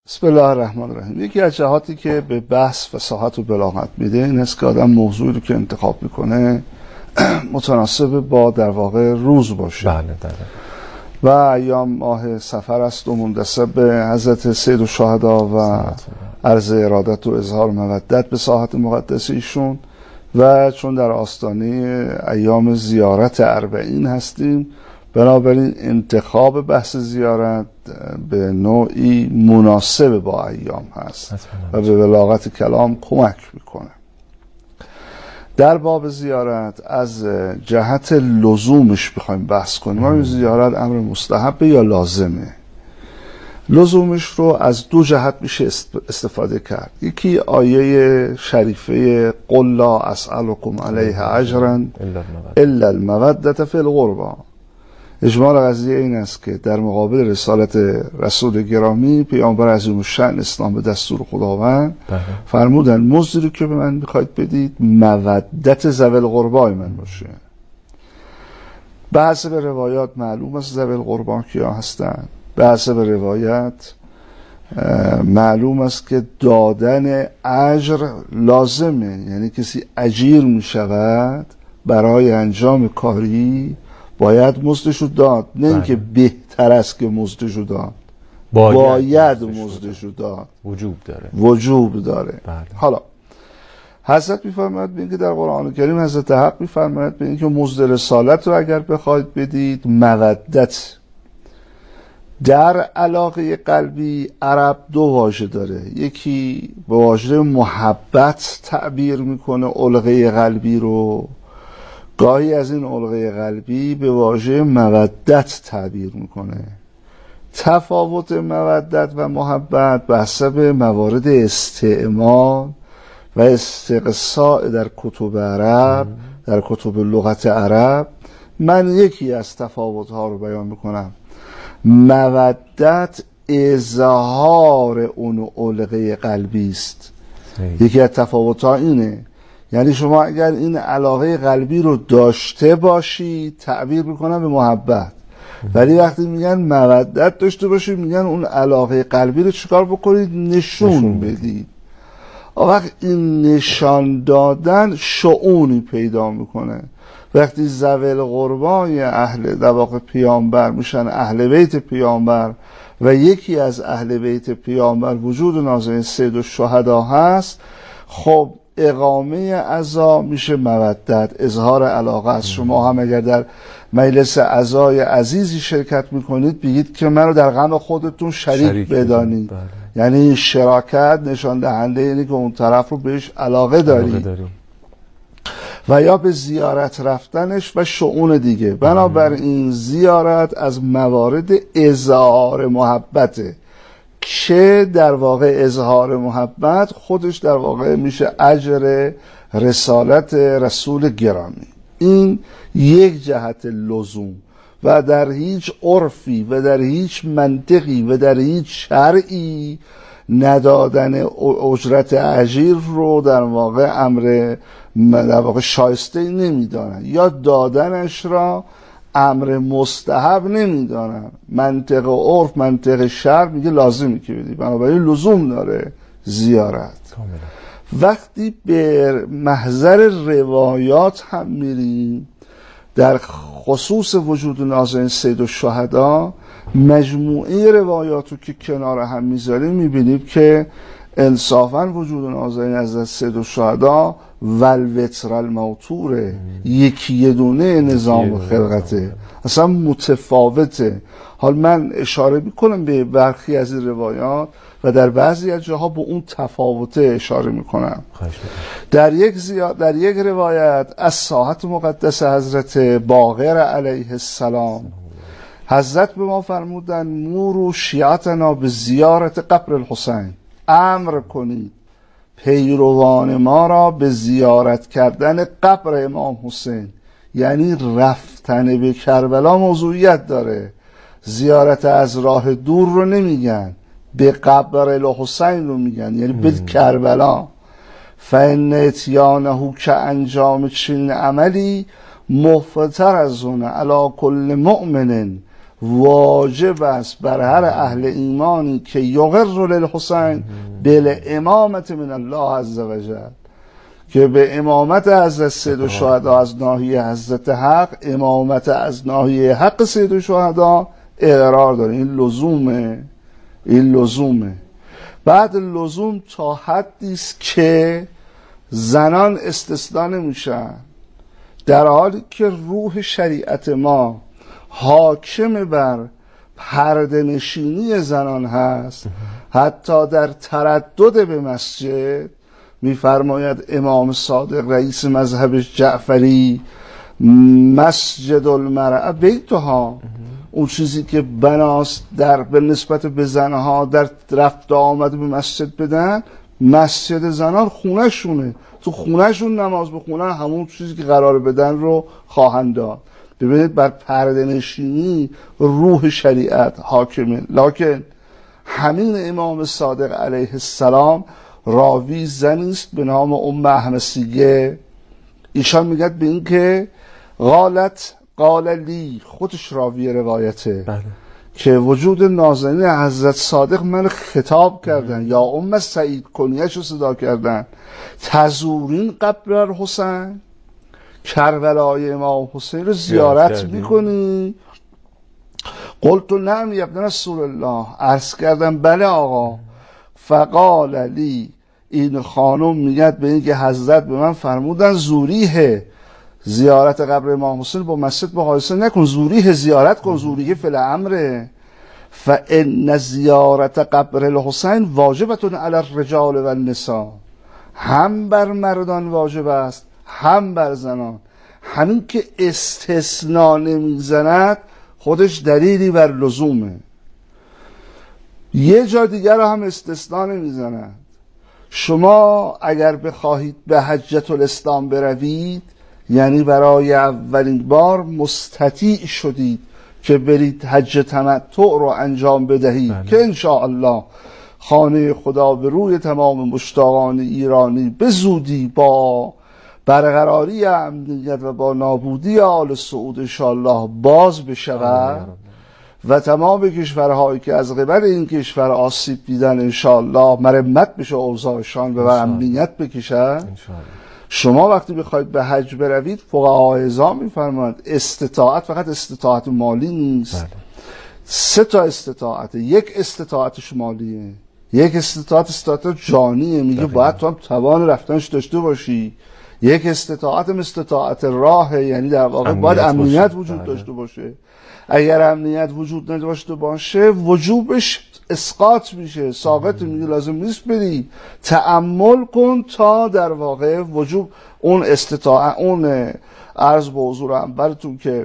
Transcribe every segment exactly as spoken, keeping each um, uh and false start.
بسم الله الرحمن الرحیم. یکی از جهاتی که به بحث و ساحت و بلاغت میده این است که آدم موضوعی رو که انتخاب میکنه متناسب با در واقع روز باشه. بله بله. و ایام ماه سفر است و مندسب به حضرت سید الشهدا و عرض ارادت و اظهار مودت به ساحت مقدس ایشون و چون در آستانه ایام زیارت اربعین هستیم، بنابراین انتخاب بحث زیارت به نوعی مناسب با ایام هست و به بلاغت کلام کمک میکنه. در باب زیارت از جهت لزومش بخوایم بحث کنیم، آیا زیارت امر مستحب یا لازمه؟ لزومش رو از دو جهت میشه استفاده کرد. یکی آیه شریفه قل لا اسألكم علیه اجرا الا المودة فی القربى. اجمال قضیه این است که در مقابل رسالت رسول گرامی پیامبر عظیم الشأن اسلام به دستور خداوند فرمودن مزدی رو که به من میخواید بدید مودت ذوی القربی من باشه. به حسب روایات معلوم است ذوی القربی کیا هستند. به حسب روایت معلوم است که دادن اجر لازمه، یعنی کسی اجیر میشود برای انجام کاری باید مزدشو داد، نه اینکه بهتر است که مزدشو داد، باید, باید مزدشو داد، وجوب داره وجوب داره بله. حالا حضرت میفرماید به اینکه در قرآن کریم حضرت حق میفرماید به اینکه مزد رسالت رو اگر بخواید بدید مودت. در علاقه قلبی عرب دو واژه داره، یکی به واژه محبت تعبیر میکنه علقه قلبی رو، گاهی از این علقه قلبی به واژه مودت تعبیر میکنه. تفاوت مودت و محبت به حسب موارد استعمال و استقصاء در کتب عرب، در کتب لغت عرب، من یکی از تفاوت ها رو بیان میکنم. مودت اظهار اون علقه قلبی است. یکی از تفاوت ها اینه، یعنی شما اگر این علاقه قلبی رو داشته باشی تعبیر میکنن به محبت، ولی وقتی میگن مودت داشته باشی میگن اون علاقه قلبی رو چیکار بکنید؟ نشون, نشون بدید. وقت این نشان دادن شؤونی پیدا میکنه. وقتی ذوی القربی اهل در واقع پیامبر میشن اهل بیت پیامبر و یکی از اهل بیت پیامبر وجود نازنین سید الشهدا هست، خب اقامه عزا میشه مودت، اظهار علاقه است. شما هم اگر در مجلس عزای عزیزی شرکت میکنید بگید که من رو در غم خودتون شریک, شریک بدانید، یعنی شراکت نشان دهنده اینه که اون طرف رو بهش علاقه داری. و یا به زیارت رفتنش و شؤون دیگه. بنابراین زیارت از موارد اظهار محبته که در واقع اظهار محبت خودش در واقع میشه اجر رسالت رسول گرامی. این یک جهت لزوم و در هیچ عرفی و در هیچ منطقی و در هیچ شرعی ندادن اجرت اجیر رو در واقع امر در واقع شایسته نمیدانن یا دادنش را امر مستحب نمیدانن. منطق عرف، منطق شرع میگه لازمی که بدی، بنابراین لزوم داره زیارت. وقتی به محضر روایات هم میریم در خصوص وجود نازنین سید الشهدا، مجموعه روایاتو که کنار هم میذاریم میبینیم که انصافا وجود نازنین از سید الشهدا والوتر الموتوره، یکی یه دونه نظام خلقته، اصلا متفاوته. حال من اشاره میکنم به برخی از این روایات و در بعضی از جاها به اون تفاوته اشاره میکنم. در یک زیاد در یک روایت از ساحت مقدس حضرت باقر علیه السلام، حضرت به ما فرمودن مورو شیعتنا به زیارت قبر الحسین، امر کنید پیروان ما را به زیارت کردن قبر امام حسین. یعنی رفتن به کربلا موضوعیت داره. زیارت از راه دور رو نمیگن، به قبر الحسین رو میگن، یعنی به کربلا. فان اتیانه که انجام چنین عملی مفتر از اون علی کل مؤمن واجب است بر هر اهل ایمانی که یقر للحسین بالامامت من الله عز وجل، که به امامت حضرت سید الشهدا از ناحیه حضرت حق، امامت از ناحیه حق سید الشهدا اقرار داره. این لزومه، این لزومه. بعد لزوم تا حدی است که زنان استثنا نمیشن، در حالی که روح شریعت ما حاکم بر پرده نشینی زنان هست. حتی در تردد به مسجد میفرماید امام صادق رئیس مذهب جعفری مسجد المرأة بیتها، اون چیزی که بناست در به نسبت به زنها در رفت آمد به مسجد بدن، مسجد زنان خونه شونه، تو خونه شون نماز بخونن همون چیزی که قرار بدن رو خواهند داد. ببینید بر پرده نشینی روح شریعت حاکمه. لکن همین امام صادق علیه السلام راوی زنی است به نام ام احمسیه. ایشان میگد به این که قالت قال لی، خودش راوی روایته، بله. که وجود نازنین حضرت صادق من خطاب کردن، یا ام سعید کنیش رو صدا کردن، تزورین قبر الحسین، کربلای امام حسین رو زیارت میکنی؟ قلت نعم یا ابن رسول الله، عرض کردم بله آقا. فقال لی، این خانم میگد به این که حضرت به من فرمودن زوریه، زیارت قبر امام حسین با مسجد مقایسه نکن، زوریه زیارت کن، زوریه فی الامره. فان زیارت قبر الحسین واجبتون علی الرجال و النساء، هم بر مردان واجب است هم بر زنان. همین که استثناء نمیزند خودش دلیلی بر لزومه. یه جا دیگر رو هم استثناء نمیزند. شما اگر بخواهید به حجة الاسلام بروید، یعنی برای اولین بار مستطیع شدید که برید حج تمتع رو انجام بدهید، بله. که انشاءالله خانه خدا به روی تمام مشتاقان ایرانی به زودی با برقراری امنیت و با نابودی آل سعود انشاءالله باز بشود و تمام کشورهایی که از قبل این کشور آسیب دیدن انشاءالله مرمت بشه اوضاعشان و امنیت بکشن. شما وقتی بخواید به حج بروید، فقهای اعظام میفرمایند استطاعت فقط استطاعت مالی نیست، بله. سه تا استطاعت، یک استطاعت مالیه، یک استطاعت استطاعت جانیه، میگه باید تو هم توان رفتنش داشته باشی، یک استطاعت استطاعت راه، یعنی در واقع باید امنیت وجود بله. داشته باشه. اگر امنیت وجود نداشته باشه وجوبش اسقاط میشه، ساقط میگه لازم نیست بری، تأمل کن تا در واقع وجوب اون استطاعت، اون عرض به حضور انبرتون که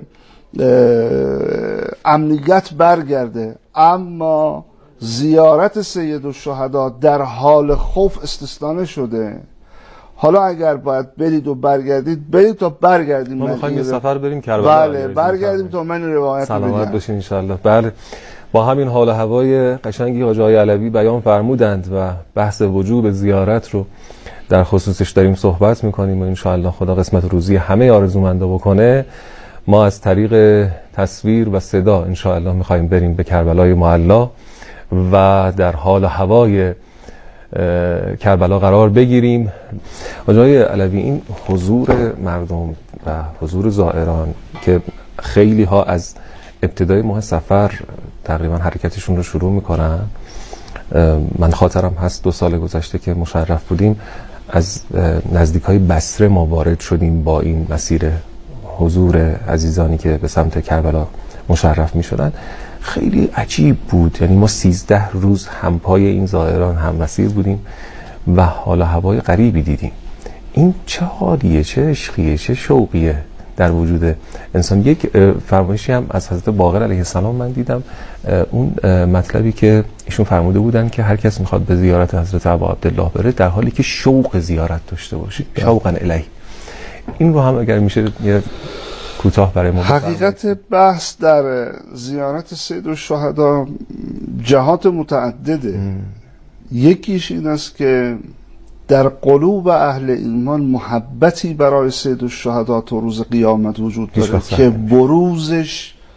امنیت برگرده. اما زیارت سید الشهدا در حال خوف استثنا شده. حالا اگر باید برید و برگردید برید تا برگردیم. ما میخوایم یه سفر بریم کربلا. بله برگردیم تا من روایت رو بگم. سلامت باشین انشالله. بله با همین حال و هوای قشنگی حاج آقای علوی بیان فرمودند و بحث وجوب زیارت رو در خصوصش داریم صحبت میکنیم و انشالله خدا قسمت روزی همه آرزومندا بکنه. ما از طریق تصویر و صدا انشالله میخوایم بریم به کربلای معلا و در حال و هوای کربلا قرار بگیریم. آقای علوی، این حضور مردم و حضور زائران که خیلی ها از ابتدای ماه سفر تقریبا حرکتشون رو شروع میکنن، من خاطرم هست دو سال گذشته که مشرف بودیم از نزدیک های بصره ما وارد شدیم با این مسیر حضور عزیزانی که به سمت کربلا مشرف میشدن. خیلی عجیب بود، یعنی ما سیزده روز همپای این زائران هم مسیر بودیم و حال هوای غریبی دیدیم. این چه حالیه، چه عشقیه، چه شوقیه در وجود انسان. یک فرمایشی هم از حضرت باقر علیه السلام من دیدم، اون مطلبی که ایشون فرموده بودن که هر کس میخواد به زیارت حضرت ابا عبدالله بره در حالی که شوق زیارت داشته باشه، شوقا الیه. این رو هم اگر میشه یه کوتاه برای ما. حقیقت بحث در زیارت سید الشهدا جهات متعدده. ام. یکیش این است که در قلوب اهل ایمان محبتی برای سید الشهدا تا روز قیامت وجود داره که بروزش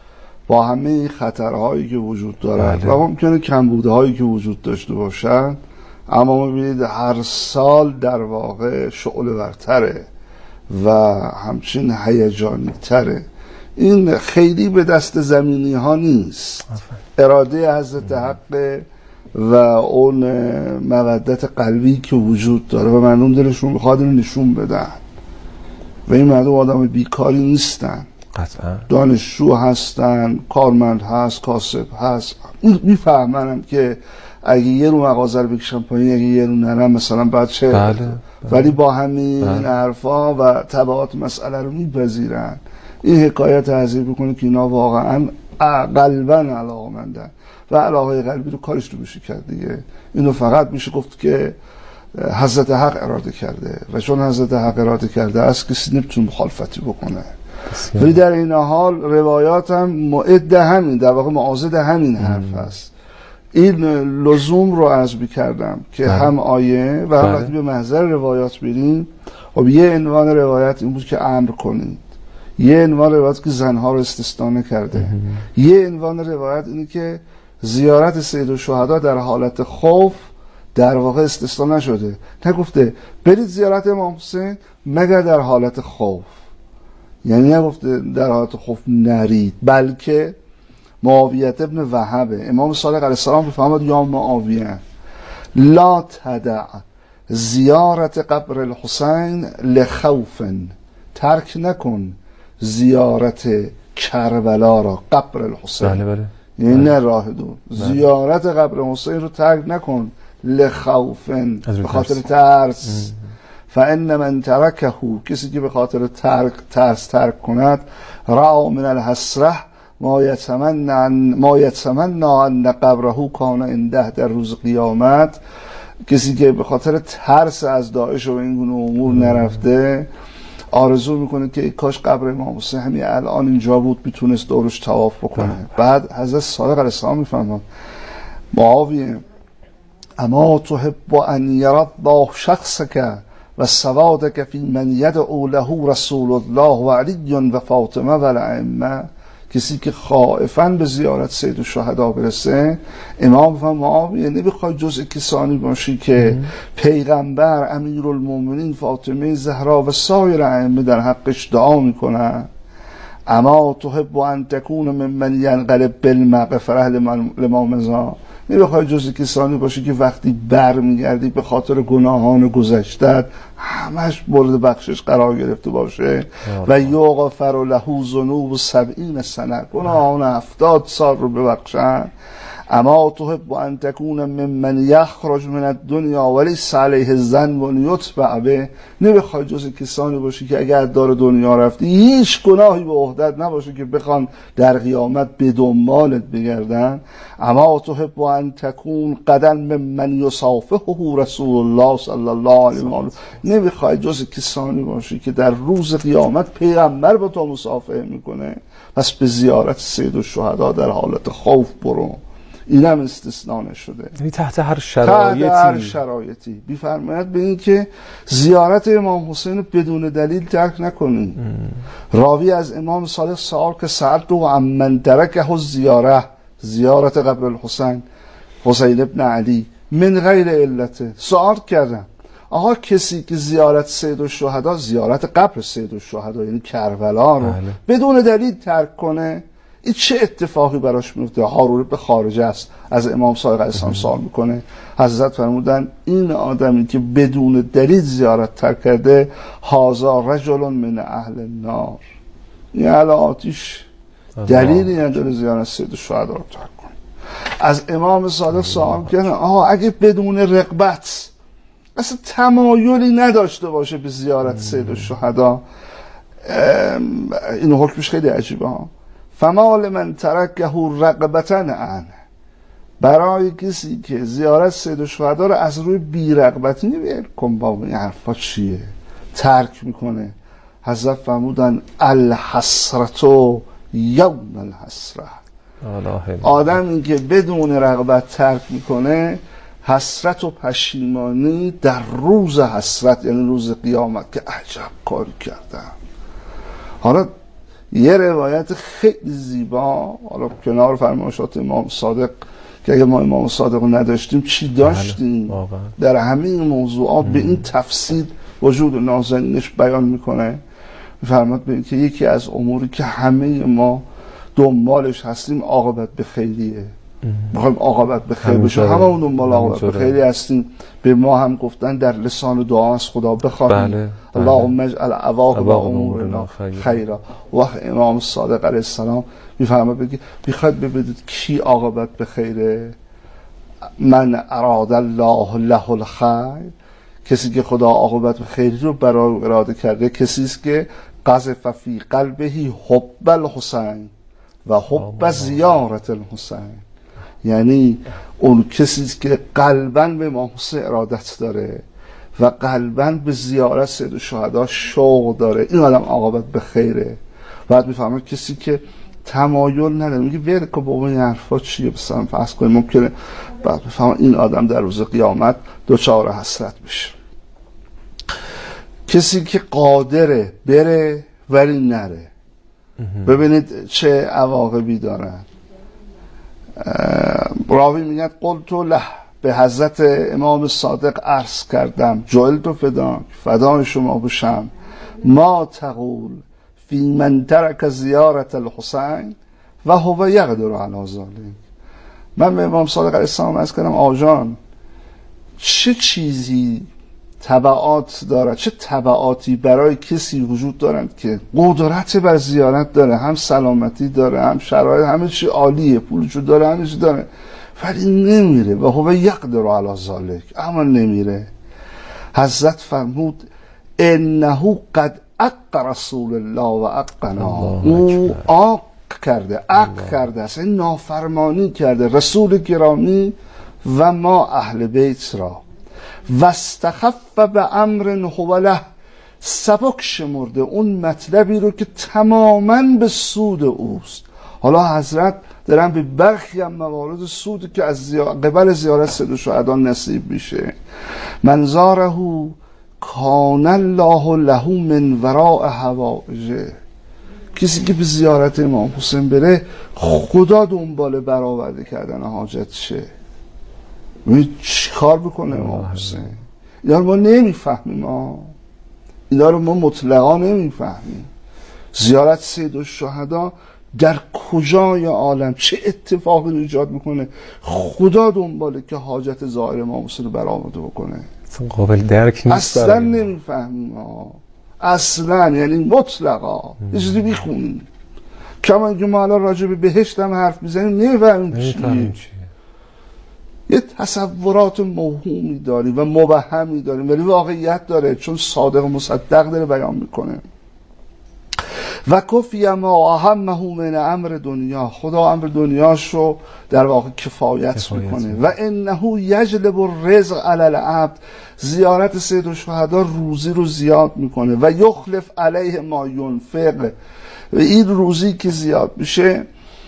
با همه خطرهایی که وجود دارد بله. و ممکنه کمبودهایی که وجود داشته باشن، اما میبینید هر سال در واقع شعله ورتره و همچین هیجانی تره. این خیلی به دست زمینی ها نیست. اراده حضرت حق و اون مودت قلبی که وجود داره و مردم دلشون میخواد اینو نشون بدن و این مردم آدم بیکاری نیستن، قطعا دانشجو هستن، کارمند هست، کاسب هست. میفهمنم که اگه یه رو مغازه رو بکشم پایین، اگه یه رو نرم مثلا بعد چه بله، بله. ولی با همین بله. حرفا و تبعات مسئله رو میپذیرن. این حکایت تحذیر بکنه که اینا واقعا قلبا علاقمندن و علاقه قلبی رو کارش رو میشه کرد دیگه. اینو فقط میشه گفت که حضرت حق اراده کرده و چون حضرت حق اراده کرده است کسی نمیتونه مخالفتی بکنه. ولی در این حال روایات هم معد همین، در واقع معاضد همین حرف است. این لزوم رو عرض کردم که بله. هم آیه و هم وقتی به محضر روایات بریم، خب یه عنوان روایت این بود که امر کنید، یه عنوان روایت که زنها رو استثنا نکرده، یه عنوان روایت اینه که زیارت سید الشهدا در حالت خوف در واقع استثنا نشده، نگفته برید زیارت امام حسین مگر در حالت خوف، یعنی نگفته در حالت خوف نرید، بلکه معاویه ابن وهب امام صادق علیه السلام بفرماد یا معاویه لا تدع زیارت قبر الحسین لخوف، ترک نکن زیارت کربلا را، قبر الحسین بله بله. یعنی نه راه دور، زیارت قبر حسین رو ترک نکن لخوف، به خاطر ترس. فان من ترکه، کسی که به خاطر ترک ترس ترک کند، را من الحسره ما یتمنى ما یتمنى ان قبره کان عنده، در روز قیامت کسی که به خاطر ترس از داعش و این گونه امور نرفته آرزو میکنه که کاش قبر امام حسین همین الان اینجا بود، میتونست دورش طواف بکنه. بعد حضرت صادق علیه السلام میفرماد معاویه اما تحب ان یرى الله شخصک و سوادک فی من یدعو له رسول الله و علی و فاطمه و الائمه، کسی که خائفاً به زیارت سید الشهدا برسه، امام فرمان معاویه نمیخوای جزء کسانی باشی که پیغمبر، امیرالمومنین فاطمه زهرا و سایر ائمه در حقش دعا میکنن. اما تحب ان تکون ممن ینقلب بالمغفره لما مضی، نمیخوای جزء کسانی باشی که وقتی برمیگردی به خاطر گناهان گذشته همش مورد بخشش قرار گرفته باشه و یغفر له ذنوب سبعین سنه، گناهان هفتاد سال رو ببخشن. اما تحب ان تکون ممن یخرج من الدنیا ولیس علیه الذنب یتبع به، نمیخوای جز کسانی باشی که اگر دار دنیا رفتی هیچ گناهی به عهدت نباشه که بخوان در قیامت به دنبالت بگردن. اما تحب ان تکون قدم ممن یصافحه رسول الله صلی الله علیه و آله، نمیخوای جز کسانی باشی که در روز قیامت پیغمبر با تو مصافحه میکنه. پس به زیارت سید الشهدا در حالت خوف برو، این هم استثناء نشده، یعنی تحت هر شرایطی، تحت هر شرایطی. بیفرماید به این که زیارت امام حسین بدون دلیل ترک نکنید. راوی از امام صادق سوال که سألت و عمن ترکه زیاره، زیارت قبر الحسین حسین ابن علی من غیر علت، سوال کردم آقا کسی که زیارت سید الشهدا، زیارت قبر سید الشهدا یعنی کربلا رو بله. بدون دلیل ترک کنه، این چه اتفاقی براش میفته؟ هارون به خارج است، از امام صادق علیه السلام سوال میکنه. حضرت فرمودن این آدمی که بدون دلیل زیارت ترک کرده، هازا رجل من اهل النار، این اهل آتیش، دلیلی نداره زیارت سید الشهدا رو ترک کنه. از امام صادق سوال کردن آها اگه بدون رغبت، اصلا تمایلی نداشته باشه به زیارت سید الشهدا، این حکمش خیلی عجیبه ها. فمال من ترکه رغبتاً عنه، برای کسی که زیارت سید الشهدا رو از روی بی‌رغبتی نمی‌کنه، کن بابا این حرفا چیه، ترک میکنه. حضرت فرمودن الحسرتو یوم الحسره، آدمی که بدون رغبت ترک میکنه حسرت و پشیمانی در روز حسرت، یعنی روز قیامت که عجب کاری کردم. حالا یه روایت خیلی زیبا، حالا کنار فرمایشات امام صادق که اگه ما امام صادق رو نداشتیم چی داشتیم، در همه این موضوعات به این تفصیل وجود نازنینش بیان میکنه. میفرماد به این که یکی از اموری که همه ما دنبالش هستیم عاقبت به خیریه، میخوایم عاقبت به خیر بشه، همه اون دنبال عاقبت به خیری هستیم. به ما هم گفتن در لسان دعا از خدا بخواهیم بله، بله. اللهم اجعل عواقب امورنا خیرا. وقت امام صادق علیه السلام میفرماد بگی میخواد ببینید کی عاقبت به خیره؟ من اراد الله له الخیر، کسی که خدا عاقبت به خیری رو برای اراده کرده، کسی است که قذف فی قلبه حب الحسین و حب زیارت الحسین، یعنی اون کسی است که قلباً به امام حسین ارادت داره و قلباً به زیارت سید الشهدا شوق داره، این آدم عاقبت به خیره. بعد میفهمه کسی که تمایل نداره، میگه ول کن بابا این حرفا چیه، مثلا فرض کنیم ممکنه، بعد میفهمه این آدم در روز قیامت دچار حسرت بشه. کسی که قادره بره ولی نره، ببینید چه عواقبی دارن. راوی میگه قلت له، به حضرت امام صادق عرض کردم، جعلت فداک، فدای شما بشم، ما تقول فی من ترک زیارت الحسین و هو یقدر علی ذلک. من به امام صادق علیه السلام عرض کردم آجان چه چیزی تبعات دارد، چه تبعاتی برای کسی وجود دارند که قدرت بر زیارت داره، هم سلامتی داره، هم شرایط، همه چی عالیه، پولشو داره، همه چی داره، ولی نمیره و هو یقدر علی ذلک، اما نمیره. حضرت فرمود انه قد اق رسول الله و اقنا، او آق کرده، اق کرده، اصلا نافرمانی کرده رسول گرامی و ما اهل بیت را، و استخف به امر هوله، سبک شمرده اون مطلبی رو که تماما به سود اوست. حالا حضرت دارن به برخی هم موارد سودی که از زیار... قبل زیارت سید الشهدا نصیب میشه. منظاره کان الله له من وراء حوائجه، کسی که به زیارت امام حسین بره خدا دنبال برآورده کردن حاجت شه. چی کار بکنه امام حسین؟ اینا رو ما نمیفهمیم، ما اینا رو ما مطلقا نمیفهمیم. زیارت سید الشهدا در کجای عالم چه اتفاقی ایجاد میکنه؟ خدا دنباله که حاجت ظاهر امام حسین رو برآورده بکنه. قابل درک نیست، اصلا نمیفهمیم اصلا، یعنی مطلقا یه چیزی میخونیم. کما اینکه ما الان راجع به بهشت هم حرف میزنیم نمیفهمیم چیه، یه تصورات موهومی داریم و مبهمی داریم ولی واقعیت داره، چون صادق و مصدق داره بیان میکنه. و کفی ما اهمه من امر دنیا، خدا امر دنیاش رو در واقع کفایت, کفایت میکنه. و انه یجلب الرزق علی العبد، زیارت سید الشهدا روزی رو زیاد میکنه. و یخلف علیه ما ینفق، و این روزی که زیاد میشه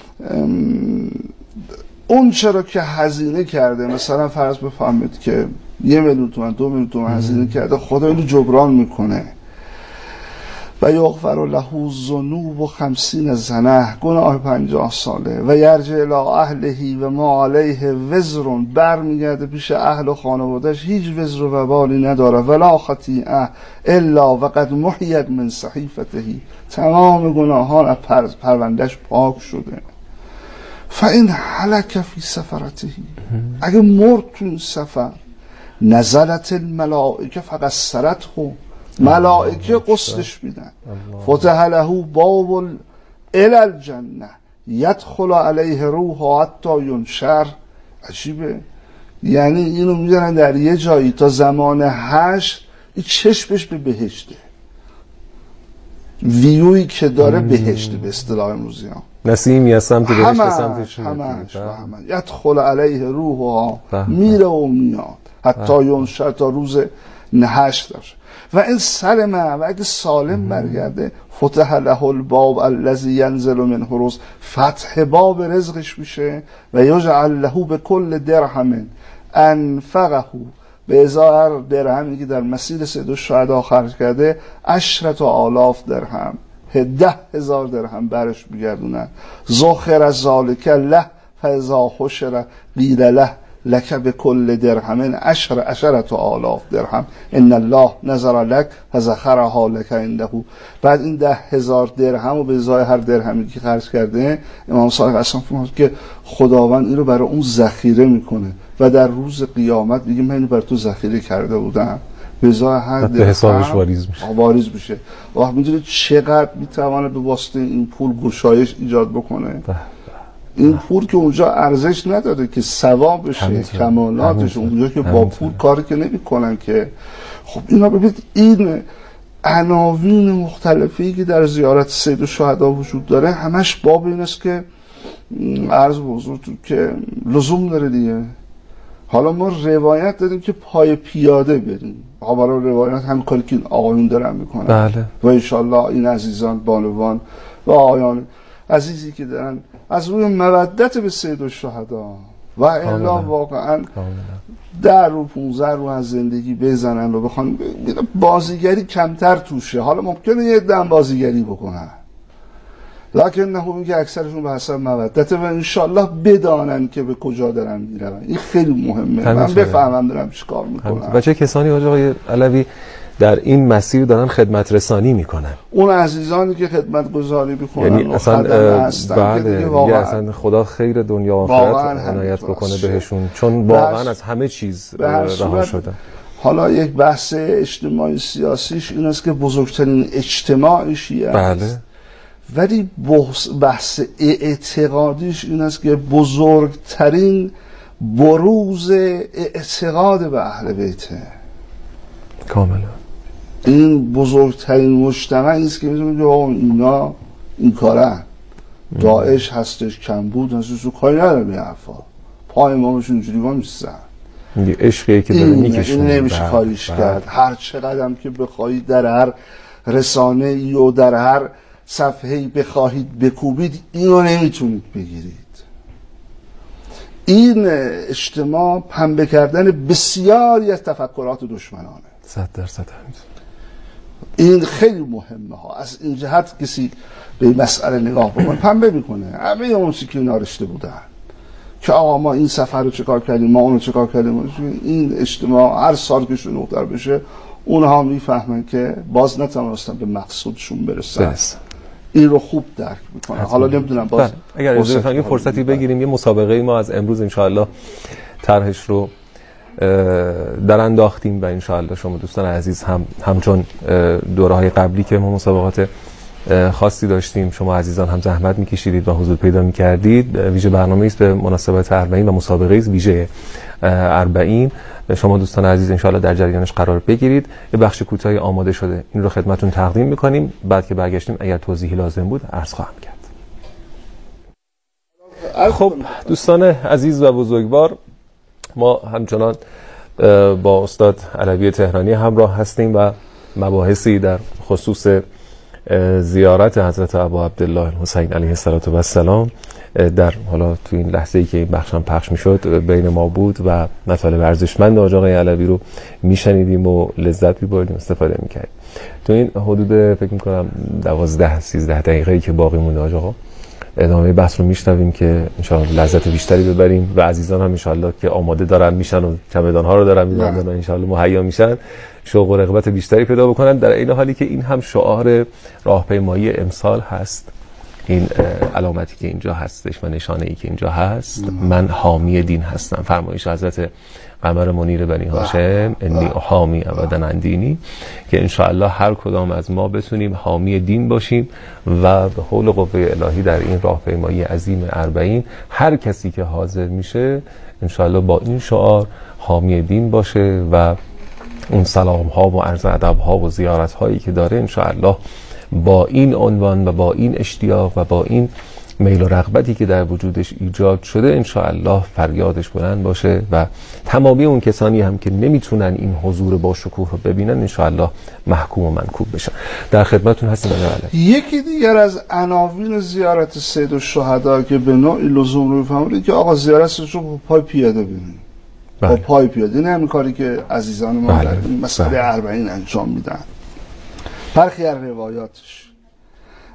اون چرا که هزینه کرده، مثلا فرض بفهمید که یه میلیون تومان دو میلیون تومان هزینه کرده، خدا اینو جبران میکنه. و یغفر له ذنوب خمسین سنه، گناه پنجاه ساله. و یرجع الی اهله و ما علیه وزر، برمیگرده پیش اهل و خانوادهش، هیچ وزر و وبالی نداره. ولا خطیئه الا وقد محیت من صحیفته، تمام گناهان از پر پروندهش پاک شده. فاین هلک فی سفرته، اگه مرد تو این سفر، نزلت الملائکه فقط سرته، ملائکه قسطش میدن. فتح له باب الی الجنه یدخل علیه روح حتی ینشر. عجیبه، یعنی اینو میذارن در یه جایی تا زمان حشر، این چشمش به بهشته، ویوی که داره بهشته به اصطلاح امروزی ها، نسیمی از سمت بهشت سمتش همش همش یدخل علیه روح، میره و میاد حتی ینشر، تا روز حشر داره. و این سلمه، و اگه سالم برگرده، فتح له الباب الذی ینزل منه رزق، فتح باب رزقش میشه. و یجعل له بكل درهم انفقه، به هزار درهمی که در مسیر سید الشهدا خرج کرده، عشرة آلاف درهم ده هزار درهم برش میگردونن. ذخر از ذالک له فاذا حشر قیل له لک به کل درهم عشر عشرة آلاف درهم ان الله نظر لک فذخرها لک عنده. بعد این ده هزار درهم و به ازای هر درهمی که خرج کرده، امام صادق اصلا فرمود که خداوند این رو برای اون ذخیره میکنه و در روز قیامت میگه من اینو برای تو ذخیره کرده بودم، به ازای هر درهم حسابش واریز میشه واریز میشه. وقت میدونید چقدر میتونه به واسطه این پول گشایش ایجاد بکنه. این پول که اونجا ارزش نداره که ثوابشه، کمالاتش اونجا که با پول کاری که نمی‌کنن که. خب اینا ببینید این عناوین مختلفی که در زیارت سید الشهدا وجود داره همش باب این است که عرض به حضورتون که لزوم داره دیگه. حالا ما روایت داریم که پای پیاده بریم، برای روایت هم کاری که این آقایون دارن میکنن. بله. و انشالله این عزیزان بانوان و آقایان عزیزی که دارن از روی مودت به سید الشهدا و الا واقعا در رو پونزده رو از زندگی بزنن و بخوان بازیگری کمتر توشه. حالا ممکنه یه دم بازیگری بکنن، لکن نه اون که اکثرشون به حسب مودت و انشالله بدانن که به کجا دارن میرن. این خیلی مهمه، من بفهمم دارم چیکار میکنم. و چه کسانی آقای علوی در این مسیر دارن خدمت رسانی میکنن، اون عزیزانی که خدمت گذاری میکنن یعنی اصلا بله دیگه اصلا خدا خیر دنیا و آخرت عنایت بکنه بهشون، چون واقعا از همه چیز رها شدن. حالا یک بحث اجتماعی سیاسیش این است که بزرگترین اجتماع شیعه است. بله. ولی بحث اعتقادیش این است که بزرگترین بروز اعتقاد به اهل بیته. کاملا این بزرگترین مجتمعی است که می‌دونید که اینا این کاره داعش هستش، کمبود هستش، تو کاری نداره به حرفا، پای امامشون اینجوری وا میستن. این عشقی که داره میکشونه، این نمیشه کاریش کرد. هر چقدر که بخواهید در هر رسانه ای و در هر صفحه‌ای بخواهید بکوبید اینو نمیتونید بگیرید. این اجتماع پنبه کردن بسیاری از تفکرات دشمنانه. صد درصد همین. این خیلی مهمه ها. از این جهت کسی به این مسئله نگاه بکنه پنبه میکنه. همه اون چیزی که اینا رشته بودن که آقا ما این سفر رو چکار کردیم، ما اون رو چکار کردیم. این اجتماع هر سال که شلوغ‌تر بشه اونها میفهمن که باز نتونستن به مقصودشون برسن. بس. این رو خوب درک میکنه. حالا نمیدونم باز اگر اجازه بفرمایید فرصتی بگیریم یه مسابقه ما از امروز انشاءالله طرحش رو در انداختیم و انشاءالله شما دوستان عزیز هم همچون دوره‌های قبلی که ما مسابقات خاصی داشتیم، شما عزیزان هم زحمت میکشیدید و حضور پیدا میکردید. ویژه برنامه است به مناسبت اربعین و مسابقه است ویژه اربعین. شما دوستان عزیز انشاءالله در جریانش قرار بگیرید. یه بخش کوتاهی آماده شده، این رو خدمتتون تقدیم میکنیم. بعد که برگشتیم اگر توضیحی لازم بود عرض خواهم کرد. خب دوستان عزیز و بزرگوار، ما همچنان با استاد علوی تهرانی همراه هستیم و مباحثی در خصوص زیارت حضرت ابا عبدالله الحسین علیه السلام در حالا تو این لحظه ای که این بخش هم پخش میشد بین ما بود و مطالب ارزشمند حاج آقای علوی رو میشنیدیم و لذت میبردیم، استفاده میکردیم. تو این حدود فکر میکنم دوازده سیزده دقیقه‌ای که باقی مونده حاج آقا ادامه بحث رو میشنویم که انشاءالله لذت بیشتری ببریم و عزیزان هم انشاءالله که آماده دارن میشن و چمدان ها رو دارن میبندن و انشاءالله مهیا میشن شوق و رغبت بیشتری پیدا بکنن، در این حالی که این هم شعار راهپیمایی امسال هست. این علامتی که اینجا هستش و نشانه ای که اینجا هست، من حامی دین هستم، فرمایش حضرت قمر منیر بنی هاشم انی حامی ابدا عن دینی، که انشاءالله هر کدام از ما بتونیم حامی دین باشیم و به حول و قوه الهی در این راهپیمایی عظیم اربعین هر کسی که حاضر میشه انشاءالله با این شعار حامی دین باشه و اون سلام ها و عرض ادب ها و زیارت هایی که داره انشاءالله با این عنوان و با این اشتیاق و با این میل و رغبتی که در وجودش ایجاد شده انشاءالله فریادش بلند باشه و تمامی اون کسانی هم که نمیتونن این حضور با شکوه رو ببینن انشاءالله محکوم و منکوب بشن. در خدمتتون هستیم. یکی دیگر از عناوین زیارت سید الشهدا که به نوعی لزوم رو بفهمید که آقا زیارتش رو با پای پیاده ببینید. با پای پیاده، این همین کاری که عزیزان ما در این مسئله اربعین انجام میدن. برخی از روایاتش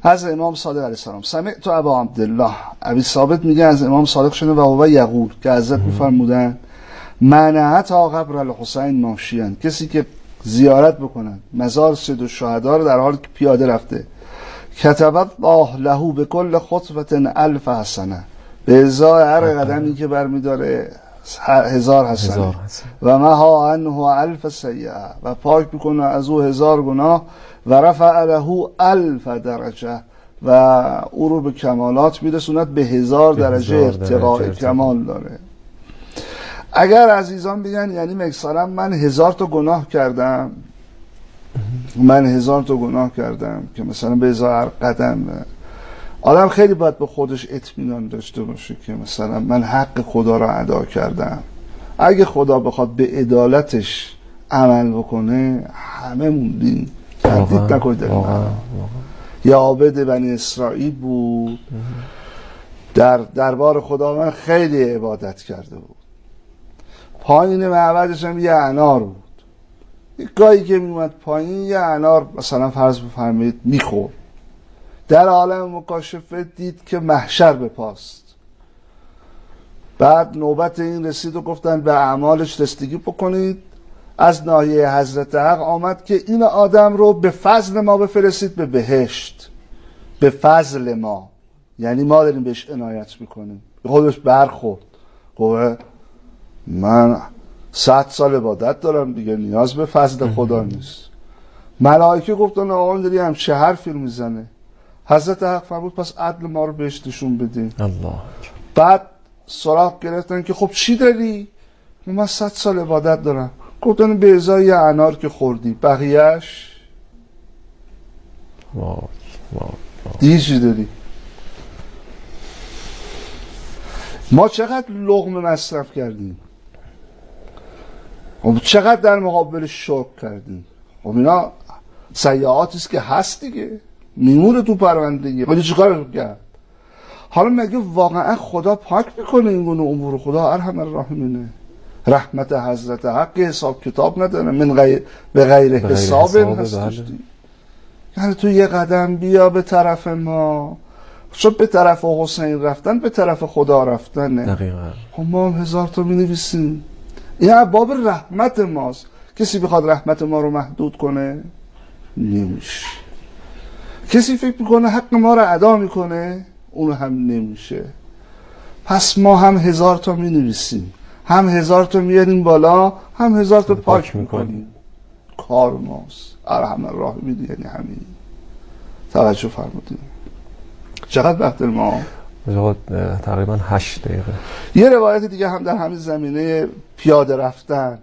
از امام صادق علیه السلام سمعت ابا عبدالله، ابی ثابت میگه از امام صادق شده و هو یقول که حضرت میفرمودن من اتی قبر الحسین ماشیان، کسی که زیارت بکنن مزار سید الشهدا رو در حالی که پیاده رفته، کتب الله له بكل خطوه الف حسنه، به ازای هر قدمی که برمیداره هزار حسنه و مها عنه الف سیئه، و پاک میکنه از او هزار گناه، و رفع له الف درجه، و او رو به کمالات میرسوند، به هزار درجه ارتقاء کمال داره. اگر عزیزان بگن یعنی مثلا من هزار تا گناه کردم، من هزار تا گناه کردم که مثلا به ازای هر قدم، آدم خیلی باید به خودش اطمینان داشته باشه که مثلا من حق خدا را ادا کردم. اگه خدا بخواد به عدالتش عمل بکنه همه موندیم، تردید نکنید. یا عابد بنی اسرائیل بود، در دربار خداوند خیلی عبادت کرده بود، پایین معبدش هم یه انار بود، یک گاهی که میومد پایین یه انار مثلا فرض بفرمایید میخورد، در عالم مکاشفه دید که محشر به پاست. بعد نوبت این رسید و گفتن به اعمالش رسیدگی بکنید. از ناحیه حضرت حق آمد که این آدم رو به فضل ما بفرستید به بهشت، به فضل ما، یعنی ما داریم بهش عنایت میکنیم. خودش برخورد، گفت من صد سال عبادت دارم دیگه، نیاز به فضل خدا نیست. ملائکه گفتن آقا داری همچه حرفی رو میزنه. حضرت حق فرمود پس عدل ما رو بهش نشون بدین. الله. بعد سراغ گرفتن که خب چی داری؟ من صد سال عبادت دارم. گفتن به ازای یه انار که خوردی، بقیهش وای وای دیگه چی داری؟ ما چقدر لقمه مصرف کردیم، خب چقدر در مقابل شکر کردیم. خب اینا سیئاتی است که هست دیگه، میمونه تو پروندگی. ولی چیکار کرد؟ حالا مگه واقعا خدا پاک میکنه این گونه امور؟ خدا ارحم الراحمینه، رحمت حضرت حق حساب کتاب نداره، من غیر به غیر حساب هست. یعنی تو یه قدم بیا به طرف ما، چون به طرف حسین رفتن به طرف خدا رفتنه. دقیقاً. خب ما هم هزار تا می نویسیم، این باب رحمت ماست. کسی بخواد رحمت ما رو محدود کنه نمیشه. کسی فکر میکنه حق ما رو ادا میکنه، اون هم نمیشه. پس ما هم هزار تا می نویسیم، هم هزار تا میاریم بالا، هم هزار تا پاک میکنیم. کار ماست. ارحم الراحمین یعنی همین. توجه فرمودیم. چقدر وقت ما؟ تقریبا هشت دقیقه. یه روایت دیگه هم در همین زمینه پیاده رفتن،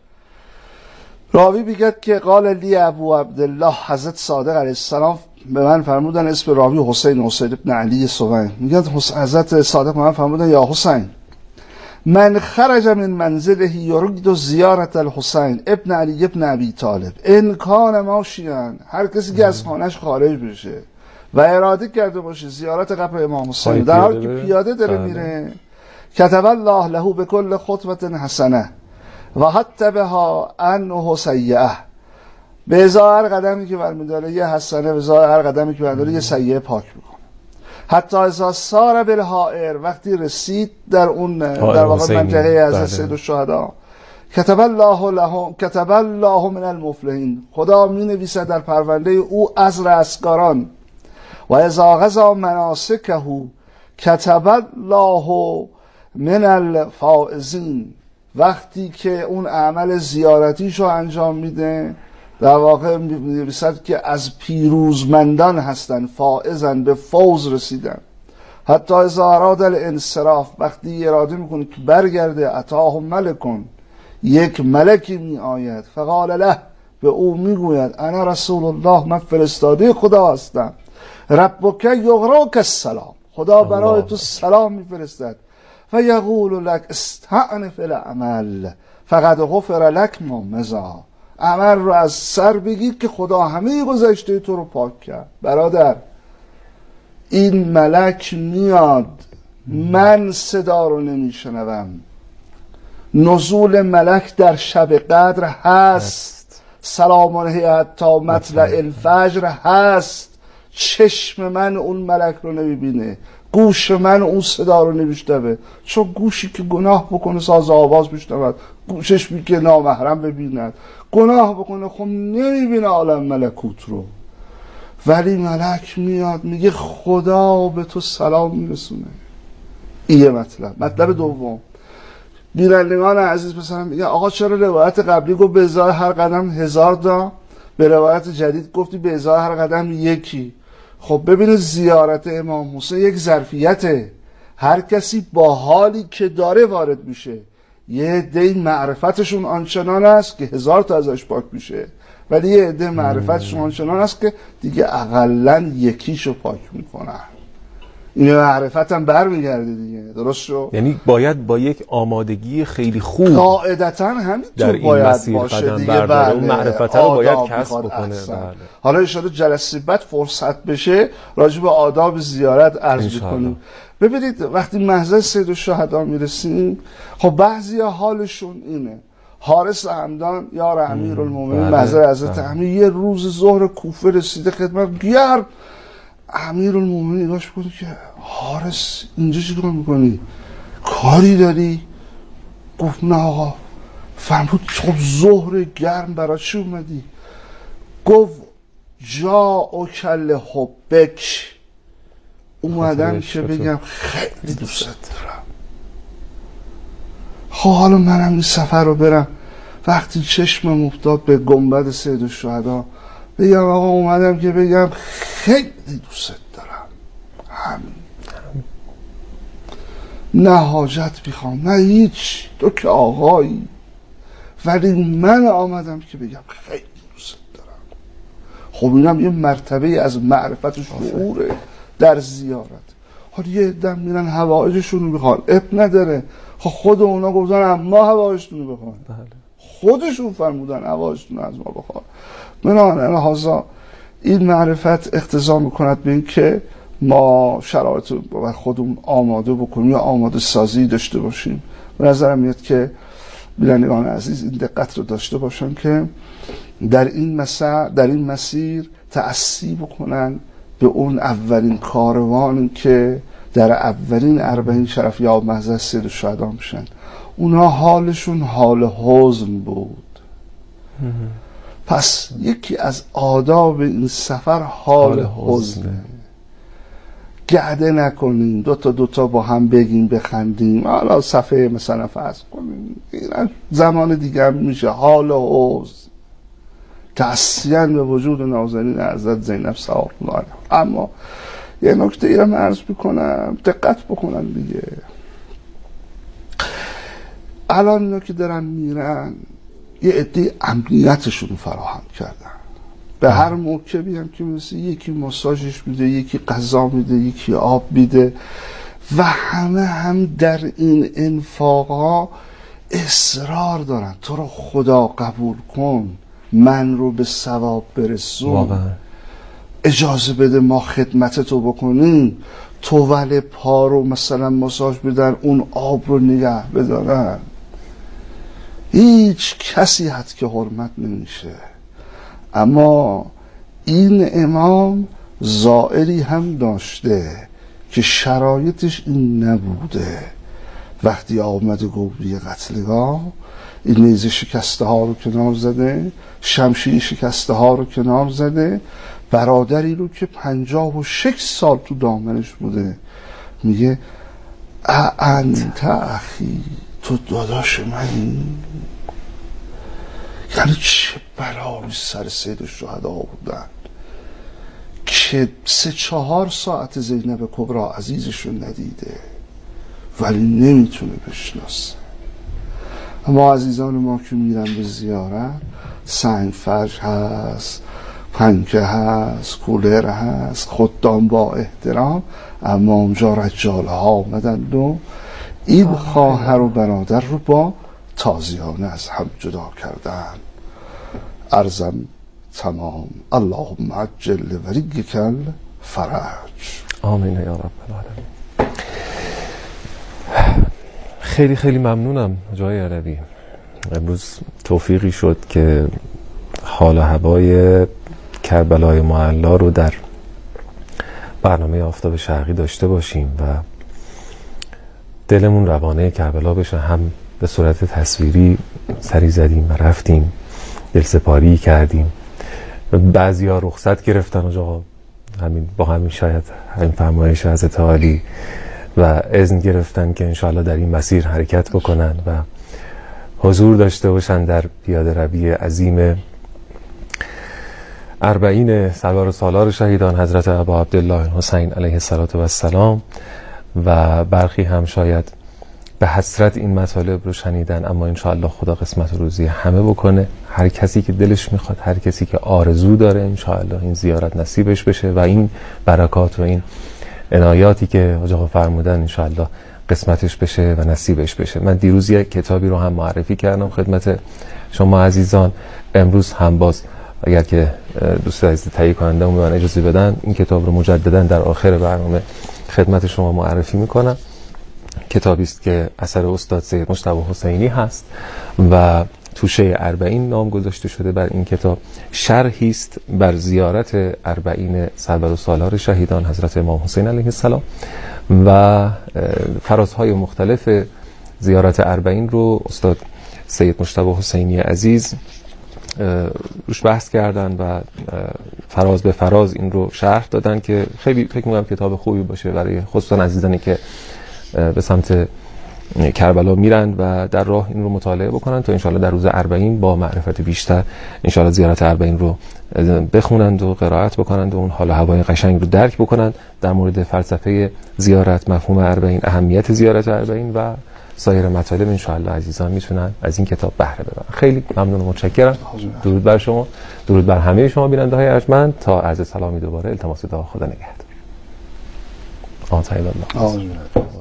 راوی بگید که قال لی ابو عبدالله، حضرت صادق علیه السلام به من فرمودن، اسم راوی حسین حسین ابن علی سوین، میگن حضرت صادق به من فرمودن یا حسین من خرج من منزله یرید زیارت الحسین ابن علی ابن ابی طالب ان کان ماشیان، هر کسی که از خانهش خارج بشه و اراده کرده باشه زیارت قبر امام حسین در حالی که پیاده داره میره، کتب الله له بكل خطوه حسنه و حتی بها عنه سیئه، به ازای هر قدمی که برمیداره یه حسنه، به ازای هر قدمی که برمیداره یه سیئه پاک میکنه. حتی ازا سار بالحائر، وقتی رسید در اون در واقع منطقه حضرت سید الشهدا، کتب الله له کتب الله من المفلحین، خدا می نویسد در پرونده او از رستگاران. و اذا غزا مناسکه کتب الله من الفائزین، وقتی که اون عمل زیارتیشو انجام میده در واقع می‌نویسد که از پیروزمندان هستن، فائزن، به فوز رسیدن. حتی اذا اراد الانصراف، وقتی اراده میکنه که برگرده، اتاه ملکون، یک ملکی می آید، فقال له، به او میگوید انا رسول الله، من فرستاده خدا هستم، ربک یقرأک السلام، خدا برای تو سلام میفرستد، و یقول لك استعنف العمل فقد غفر لك ما مضی، عمل رو از سر بگیر که خدا همه گذشته تو رو پاک کرد. برادر، این ملک میاد، من صدا رو نمیشنوم، نزول ملک در شب قدر هست، سلام علیه حتی مطلع الفجر هست، چشم من اون ملک رو نمیبینه، گوش من اون صدا رو نمیشنوه، چون گوشی که گناه بکنه ساز آواز بشنود، گوشش می که نامحرم ببیند، گناه بکنه خب نمیبینه عالم ملکوت رو. ولی ملک میاد میگه خدا به تو سلام میرسونه. این مطلب. مطلب دوم، بینندگان عزیز پسرم میگه آقا چرا روایت قبلی گفت به ازای هر قدم هزار تا، به روایت جدید گفتی به ازای هر قدم یکی؟ خب ببینید زیارت امام حسین یک ظرفیته، هر کسی با حالی که داره وارد میشه. یه عده معرفتشون آنچنان است که هزار تا ازش پاک میشه، ولی یه عده معرفتشون آنچنان است که دیگه اقلن یکیشو پاک میکنن. این معرفت هم برمیگرده دیگه، درست شد؟ یعنی باید با یک آمادگی خیلی خوب قاعدتا همینطور باید باشه دیگه. بله، اون معرفت رو باید کسب بکنه. بله. حالا ان شاءالله جلسه بعد فرصت بشه راجع به آداب زیارت عرض کنیم. ببینید وقتی محضر سید الشهدا میرسیم، خب بعضی حالشون اینه، حارس همدان یار امیرالمومنین محضر حضرت امیر یه روز ظهر کوفه رسیده خدمت، گرم امیرالمومنین نگاش کنه که حارس اینجا چی کار میکنی؟ کاری داری؟ گفت نه آقا. فرمود خب ظهر گرم برای چی اومدی؟ گفت جا او کل حبک، اومدم که بگم خیلی دوست دارم. خب حالا منم این سفر رو برم، وقتی چشمم افتاد به گنبد سید الشهدا بگم آقا اومدم که بگم خیلی دوست دارم. همین. نه حاجت میخوام نه هیچ، تو که آقایی، ولی من آمدم که بگم خیلی دوست دارم. خب اینم یه مرتبه از معرفت شعوره در زیارت. حالا یه دم میرن هوایجشون رو میخوان، اب نداره. خب خود اونا گفتن ما هوایجتون رو بخوان، خودشون فرمودن هوایجتون رو از ما بخوان. منان لحاظا این معرفت اقتضا میکند به این که ما شرایط رو خودمون آماده بکنیم یا آماده سازی داشته باشیم. به نظرم میاد که بینندگان عزیز این دقت رو داشته باشن که در این مسیر در این مسیر تأسی بکنن به اون اولین کاروانی که در اولین اربعین شرفیاب محضر سید الشهدا میشن. اونا حالشون حال حزن بود. پس یکی از آداب این سفر حال حزنه. گعده نکنیم، دوتا دوتا با هم بگیم بخندیم، حالا صفحه مثلا فرض کنیم، زمان دیگه هم میشه حال حزن تأسیاً به وجود نازنین حضرت زینب سلام الله علیها. اما یه نکته ای رو عرض میکنم، دقت بکنن دیگه. الان اینا که دارن میرن یه عده امنیتشون فراهم کردن، به هر موکبی هم که میرسه یکی ماساژش میده، یکی غذا میده، یکی آب میده و همه هم در این انفاقا اصرار دارن تو رو خدا قبول کن، من رو به ثواب برسون، واقعا اجازه بده ما خدمت تو بکنیم. توول پا رو مثلا ماساژ بدن، اون آب رو نگه بدارن. هیچ کسی حد که حرمت نمیشه. اما این امام زائری هم داشته که شرایطش این نبوده. وقتی آمده گوی قتلگاه، این نیزه شکسته ها رو کنار زده، شمشیر شکسته ها رو کنار زده، برادری رو که پنجاه و شش سال تو دامنش بوده میگه انت اخی، تو داداش منی. یعنی چه بلایی سر سید الشهدا بودن که سه چهار ساعت زینب کبری عزیزشون ندیده ولی نمیتونه بشناسه. اما عزیزان ما که میرن به زیارت، سنگ فرش هست، پنکه هست، کولر هست، خدام با احترام، اما اونجا رجاله ها آمدند و این خواهر و برادر رو با تازیانه از هم جدا کردن. عرضم تمام. اللهم عجل لولیک الفرج. آمین یا رب العالمین. خیلی خیلی ممنونم جای عربی. امروز توفیقی شد که حال و هوای کربلای معلا رو در برنامه آفتاب شرقی داشته باشیم و دلمون روانه کربلا بشه. هم به صورت تصویری سری زدیم و رفتیم، دلسپاری کردیم. بعضی ها رخصت گرفتن آقا، همین با همین شاید همین فرمایش حضرت عالی و اذن گرفتن که انشاءالله در این مسیر حرکت بکنن و حضور داشته باشن در پیاده روی عظیم اربعین سالار سالار شهیدان حضرت ابا عبدالله حسین علیه السلام. و برخی هم شاید به حسرت این مطالب رو شنیدن، اما انشاءالله خدا قسمت روزی همه بکنه. هر کسی که دلش میخواد، هر کسی که آرزو داره، انشاءالله این زیارت نصیبش بشه و این برکات و این عنایاتی که آقا فرمودن انشاءالله قسمتش بشه و نصیبش بشه. من دیروز یک کتابی رو هم معرفی کردم خدمت شما عزیزان. امروز هم باز اگر که دوست عزیز تهیه کننده به من اجازه بدن، این کتاب رو مجددا در آخر برنامه خدمت شما معرفی میکنم. کتابی است که اثر استاد سید مجتبی حسینی هست و توشه اربعین نام گذاشته شده بر این کتاب. شرحی است بر زیارت اربعین سالار سالار شهیدان حضرت امام حسین علیه السلام و فرازهای مختلف زیارت اربعین رو استاد سید مجتبی حسینی عزیز روش بحث کردن و فراز به فراز این رو شرح دادن که خیلی فکر می‌کنم کتاب خوبی باشه برای خصوصا عزیزانی که به سمت کربلا میرن و در راه این رو مطالعه بکنن تا انشاءالله در روز اربعین با معرفت بیشتر انشاءالله زیارت اربعین رو بخونند و قرائت بکنند و اون حال و هوای قشنگ رو درک بکنند در مورد فلسفه زیارت، مفهوم اربعین، اهمیت زیارت اربعین و سایر مطالب انشاءالله عزیزان میتونن از این کتاب بهره ببرن. خیلی ممنون و متشکرم. درود بر شما، درود بر همه شما بیننده های ارجمند. تا عرض سلامی دوباره التماس دعا، خدا نگهدار. آمین.